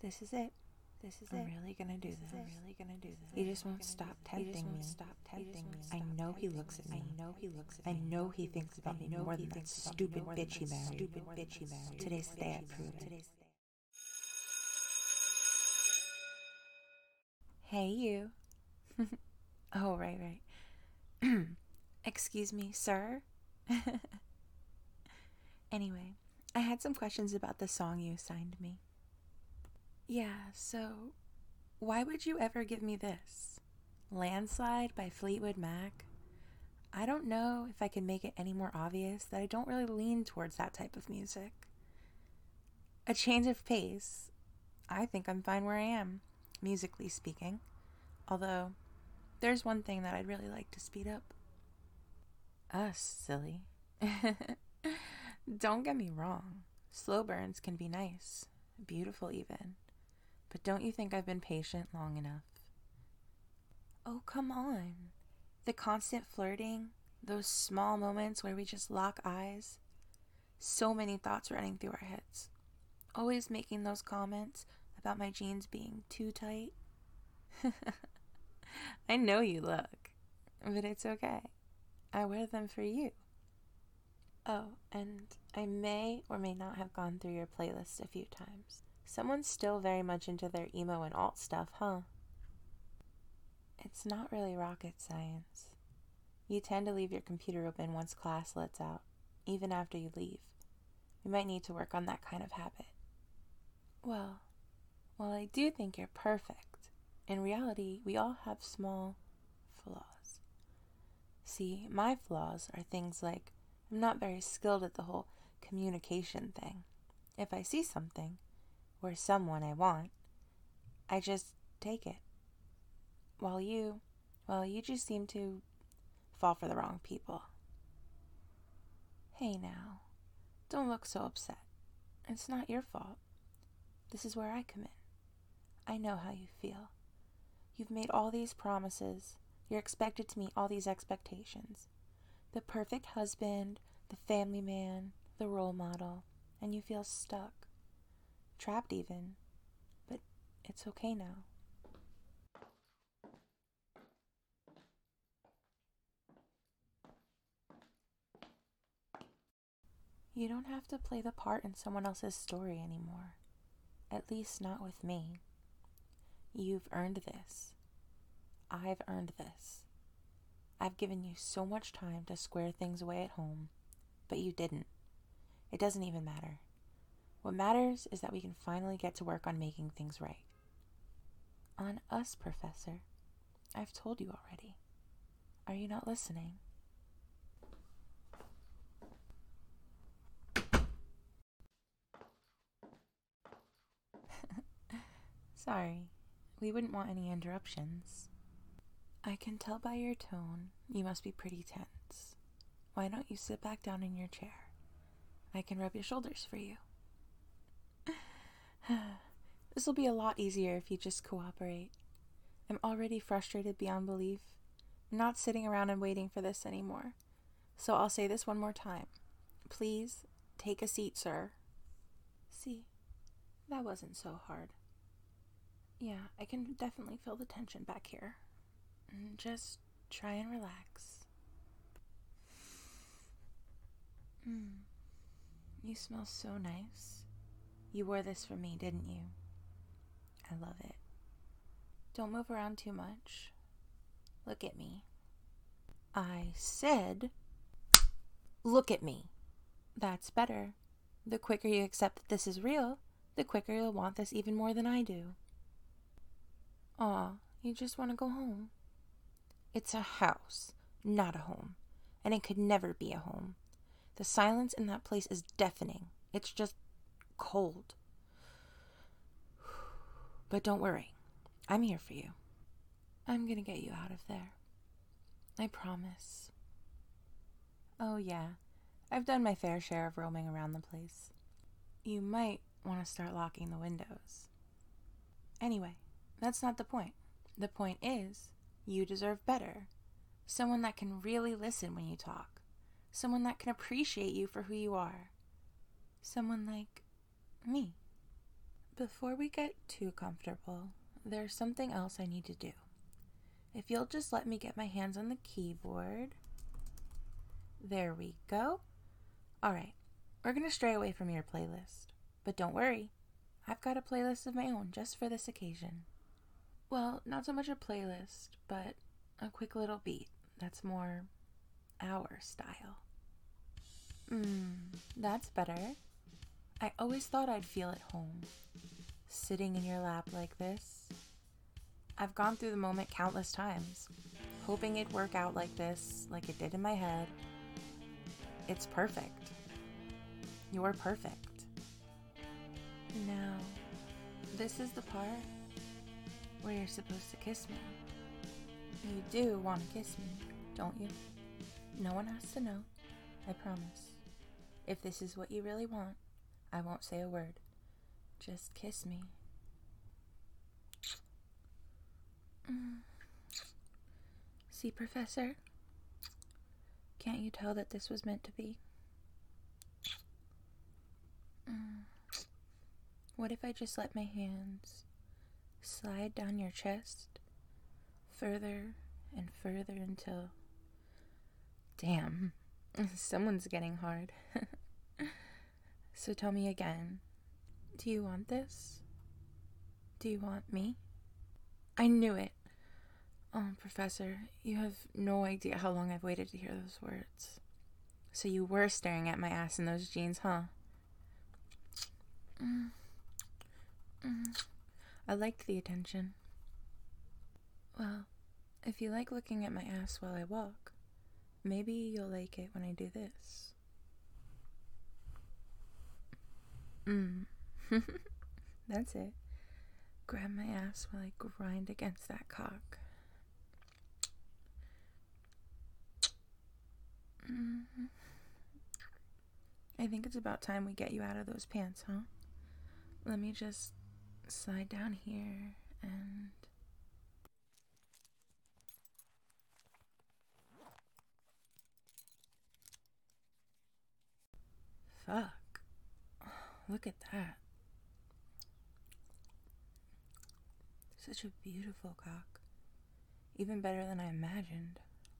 This is it. I'm really gonna do this. He just won't stop tempting me. I know he looks at me. I know he thinks about me more than that stupid bitch he married. Today's the day I prove it. Hey, you. Oh, right. Excuse me, sir? Anyway, I had some questions about the song you assigned me. Yeah, so why would you ever give me this? Landslide by Fleetwood Mac? I don't know if I can make it any more obvious that I don't really lean towards that type of music. A change of pace. I think I'm fine where I am, musically speaking. Although, there's one thing that I'd really like to speed up. Us, silly. Don't get me wrong. Slow burns can be nice, beautiful even. But don't you think I've been patient long enough? Oh, come on. The constant flirting, those small moments where we just lock eyes. So many thoughts running through our heads. Always making those comments about my jeans being too tight. I know you look, but it's okay. I wear them for you. Oh, and I may or may not have gone through your playlist a few times. Someone's still very much into their emo and alt stuff, huh? It's not really rocket science. You tend to leave your computer open once class lets out, even after you leave. We might need to work on that kind of habit. Well, while I do think you're perfect, in reality, we all have small flaws. See, my flaws are things like I'm not very skilled at the whole communication thing. If I see something, or someone I want, I just take it. While you just seem to fall for the wrong people. Hey now, don't look so upset. It's not your fault. This is where I come in. I know how you feel. You've made all these promises. You're expected to meet all these expectations. The perfect husband, the family man, the role model, and you feel stuck. Trapped even. But it's okay now. You don't have to play the part in someone else's story anymore. At least not with me. You've earned this. I've earned this. I've given you so much time to square things away at home, but you didn't. It doesn't even matter. What matters is that we can finally get to work on making things right. On us, Professor. I've told you already. Are you not listening? Sorry, we wouldn't want any interruptions. I can tell by your tone you must be pretty tense. Why don't you sit back down in your chair? I can rub your shoulders for you. This will be a lot easier if you just cooperate. I'm already frustrated beyond belief. I'm not sitting around and waiting for this anymore. So I'll say this one more time. Please, take a seat, sir. See, that wasn't so hard. Yeah, I can definitely feel the tension back here. Just try and relax. You smell so nice. You wore this for me, didn't you? I love it. Don't move around too much. Look at me. I said, look at me. That's better. The quicker you accept that this is real, the quicker you'll want this even more than I do. Aw, you just want to go home. It's a house, not a home, and it could never be a home. The silence in that place is deafening. It's just cold. But don't worry, I'm here for you. I'm gonna get you out of there. I promise. Oh yeah, I've done my fair share of roaming around the place. You might want to start locking the windows. Anyway, that's not the point. The point is, you deserve better. Someone that can really listen when you talk. Someone that can appreciate you for who you are. Someone like me. Before we get too comfortable, there's something else I need to do. If you'll just let me get my hands on the keyboard. There we go. Alright, we're going to stray away from your playlist. But don't worry, I've got a playlist of my own just for this occasion. Well, not so much a playlist, but a quick little beat that's more our style. That's better. I always thought I'd feel at home, sitting in your lap like this. I've gone through the moment countless times, hoping it'd work out like this, like it did in my head. It's perfect. You're perfect. Now, this is the part where you're supposed to kiss me. You do want to kiss me, don't you? No one has to know, I promise. If this is what you really want, I won't say a word. Just kiss me. See, Professor? Can't you tell that this was meant to be? What if I just let my hands slide down your chest further and further until... Damn, someone's getting hard. So tell me again, do you want this? Do you want me? I knew it. Oh, Professor, you have no idea how long I've waited to hear those words. So you were staring at my ass in those jeans, huh? I liked the attention. Well, if you like looking at my ass while I walk, maybe you'll like it when I do this. That's it. Grab my ass while I grind against that cock. I think it's about time we get you out of those pants, huh? Let me just slide down here and... Fuck. Look at that. Such a beautiful cock. Even better than I imagined.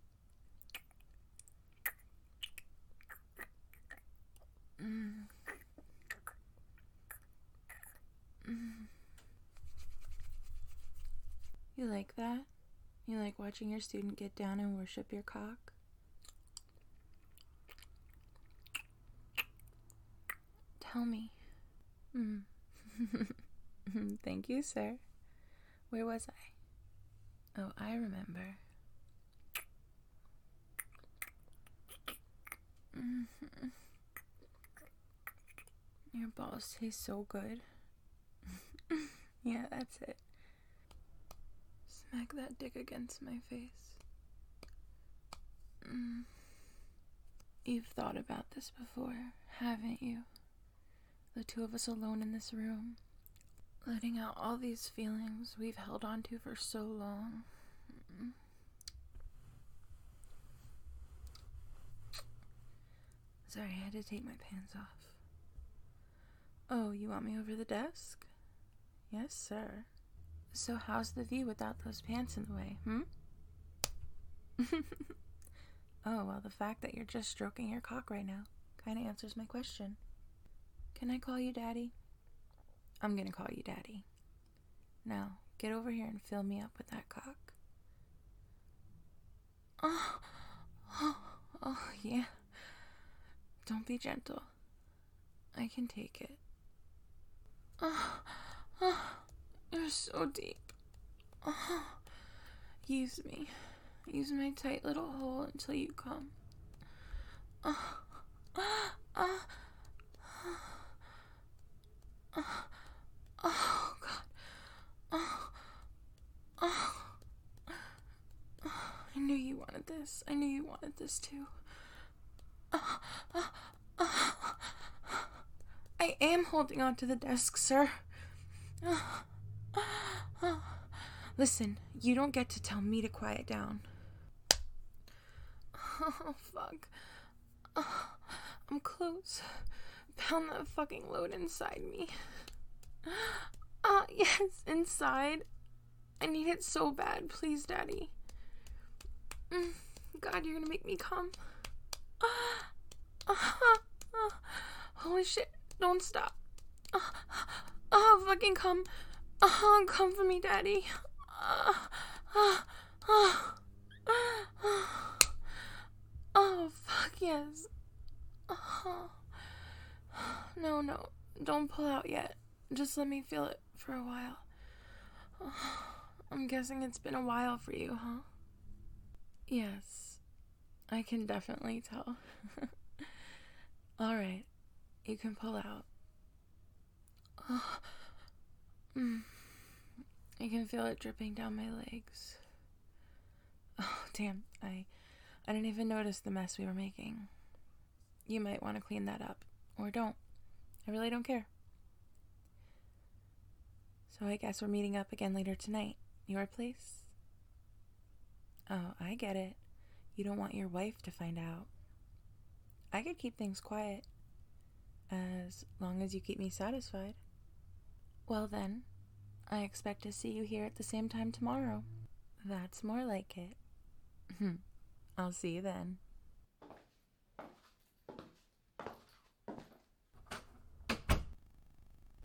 You like that? You like watching your student get down and worship your cock? Tell me. Thank you, sir. Where was I? Oh, I remember. Your balls taste so good. Yeah, that's it. Smack that dick against my face. You've thought about this before, haven't you? The two of us alone in this room, letting out all these feelings we've held on to for so long. Sorry, I had to take my pants off. Oh, you want me over the desk? Yes, sir. So how's the view without those pants in the way, Oh, well, the fact that you're just stroking your cock right now kind of answers my question. Can I call you Daddy? I'm gonna call you Daddy. Now, get over here and fill me up with that cock. Oh, yeah. Don't be gentle. I can take it. You're so deep. Use me. Use my tight little hole until you come. Oh, God. I knew you wanted this. I knew you wanted this too. I am holding on to the desk, sir. Listen, you don't get to tell me to quiet down. Oh, fuck. I'm close. Pound that fucking load inside me. Yes, inside. I need it so bad. Please, Daddy. God, you're gonna make me come. Holy shit, don't stop. Fucking come. Come for me, Daddy. Oh, fuck yes. No, don't pull out yet. Just let me feel it for a while. I'm guessing it's been a while for you, huh? Yes, I can definitely tell. Alright, you can pull out. I can feel it dripping down my legs. Oh, damn, I didn't even notice the mess we were making. You might want to clean that up. Or don't. I really don't care. So I guess we're meeting up again later tonight. Your place? Oh, I get it. You don't want your wife to find out. I could keep things quiet. As long as you keep me satisfied. Well then, I expect to see you here at the same time tomorrow. That's more like it. I'll see you then.